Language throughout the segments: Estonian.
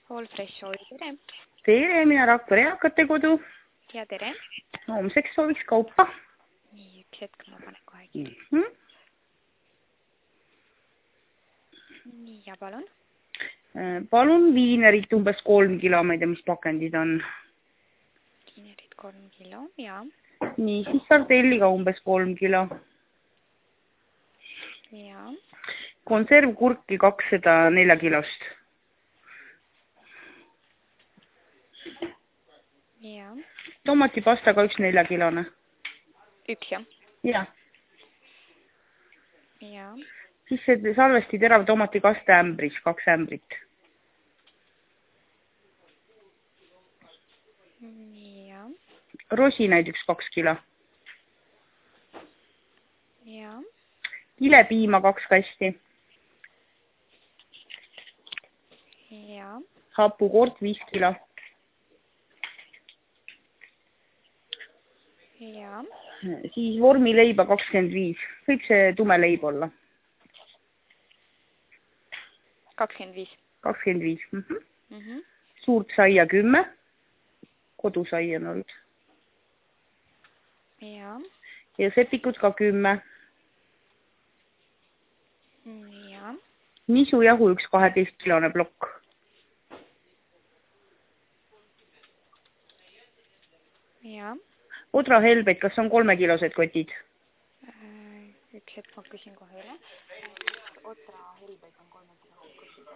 All Fresh Oil, tere. Tere, mina Rakvere eakate kodu. Ja tere. Homseks sooviks kaupa. Nii, üks hetk ma panen kohe Nii, ja palun. Palun viinerit umbes 3 kilo, ma ei tea, mis pakendid on. Viinerit 3 kilo, ja. Nii, siis sardelliga umbes 3 kilo. Ja. Konservkurki 204 kilost. Ja. Tomatipasta ka 1 4 kilone. Üks, jah? Ja. Ja. Siis see salvesti terav tomatikaste ämbris, 2 ämbrit. Ja. Rosinaid 1-2 kilo. Ja. Kilepiima 2 kasti. Ja. Hapukord 5 kilo. Ja. Siis vormileiba 25. Kõik see tume leib olla. 25. 25. Suurt saia 10. Kodusai on olnud. Ja. Ja sepikud ka 10. Ja. Nisujahu 1 12 kilone plokk. Ja. Odrahelbeid, kas on 3 kilosed kotid? Üks hetk ma küsin kohe üle. Odrahelbeid on 3 kilosed kotid.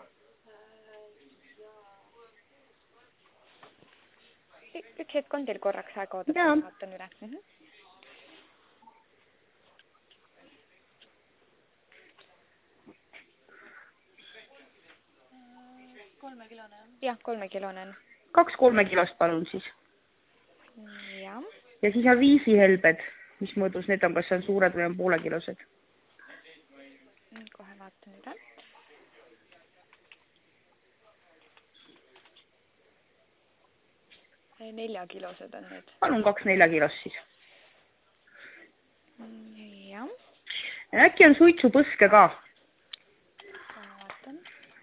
Üks hetk on teil korraks aega oodata, ma vaatan üle. 3 kilone on? Jah, 3 kilone on. 2 3 kilost palun siis. Ja. Ja siis on viisihelbed, mis mõõdus need on, kas on suured või on poolekilosed? Kohe vaatan üle. Neljakilosed on need. Palun 2 4 kilost siis. Ja. Äkki on suitsupõske ka? Kohe vaatan.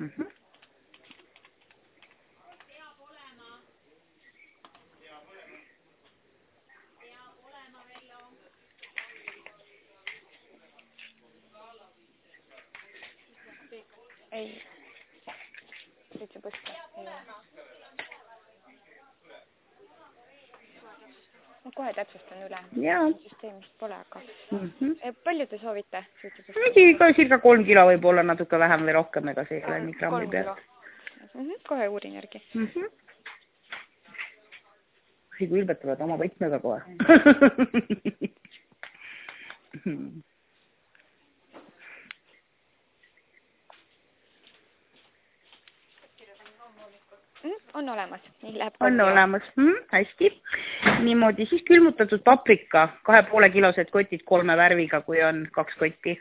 Ei. Suitsupõske. Ei ole. Ma kohe täpsustan üle. Süsteemist pole, aga... Palju te soovite suitsupõske? Ka circa 3 kilo võib olla natuke vähem või rohkem, ega see ei ole nii grammi pealt. 3 kilo. Kohe uurin järgi. Kui ülbetavad oma võtmega kohe. On olemas. Nii läheb 3 on kilo. olemas. Hästi. Niimoodi siis külmutatud paprika. 2,5 kilosed kotid 3 värviga, kui on 2 kotti.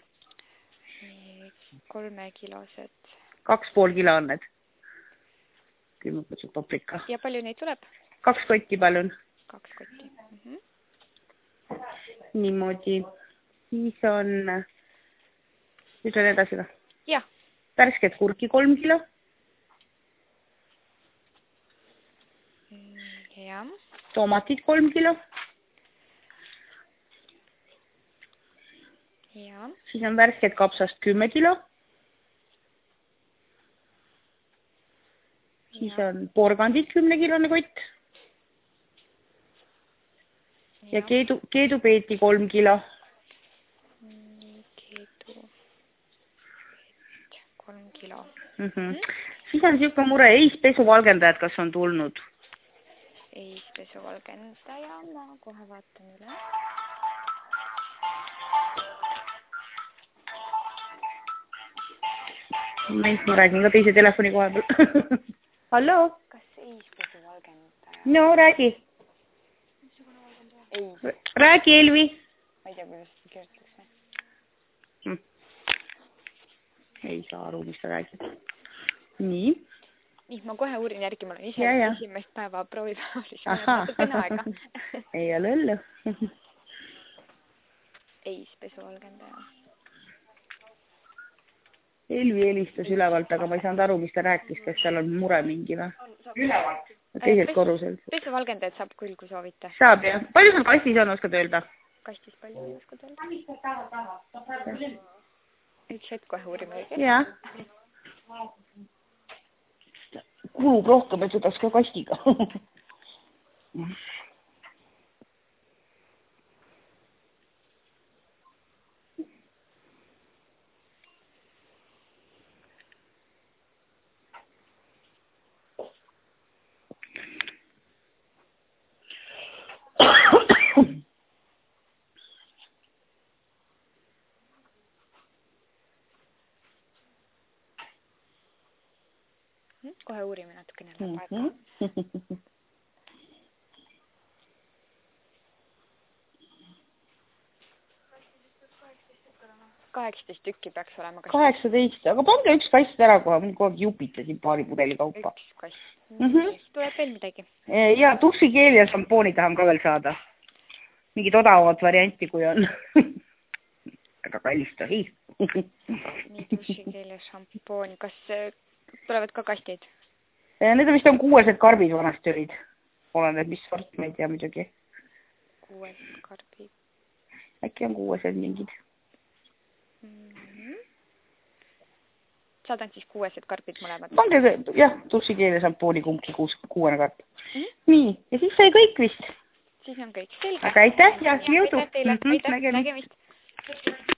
3 kilosed. 2,5 kilo on need. Külmutatud paprika. Ja palju neid tuleb? 2 kotti palun. 2 kotti. Niimoodi. Siis on... Nüüd on edasi või? Jah. Värsket kurki 3 kilo. Ja. Tomatid 3 kilo. Ja. Siis on värsket kapsast 10 kilo. Siis on porgandid 10 kilone kott. Ja keedupeeti 3 kilo. Keedupeet 3 kilo. Siis on niisugune mure, eispesuvalgendajad, kas on tulnud? Eispesuvalgendaja, ma kohe vaatan üle. Ma räägin ka teise telefoni koha peal. Hallo? Kas eispesuvalgendaja? No, räägi. Ei. Räägi, Elvi. Ma ei tea, kuidas seda kirjutatakse. Ei saa aru, mis sa räägid. Nii. Nii, ma kohe uurin järgi, ma olen ise esimest päeva proovipäevalis. Natukene aega. Ei ole õllu. Eispesuvalgendaja. Elvi helistas ülevalt, aga ma ei saanud aru, mis ta rääkis, kas seal on mure mingi või? Ülevalt? Teiselt korruselt. Pesuvalgendajaid saab küll, kui soovite. Saab, jah. Palju sul kastis on, oskad öelda? Kastis palju ei oskad öelda? Üks hetk kohe uurime õige. Jah. Kulub rohkem, et võtaks ka kastiga. Kohe uurime natukene läheb aega. 18 tükki peaks olema. 18, aga pange üks kast ära kohe, mul kogu aeg jupitasin paari pudeli kaupa. Üks kast. Tuleb veel midagi. Ja dušikeel ja šampooni tahan ka veel saada. Mingid odavamat varianti, kui on. Väga kallist ahi. Nii dušikeel ja šampoon. Kas tulevad ka kastid? Need vist on 6 karbid vanasti olid. Olen need, mis sort, ma ei tea muidugi. 6 karbid. Äkki on 6 mingid. Saadan siis 6 karbid mõlemad. Pange, jah, dušikeel ja šampooni kumbki 6 karp. Nii, ja siis sai kõik vist. Siis on kõik selge. Aga aitäh ja jõudu. Aitäh teile. Aitäh, nägemist.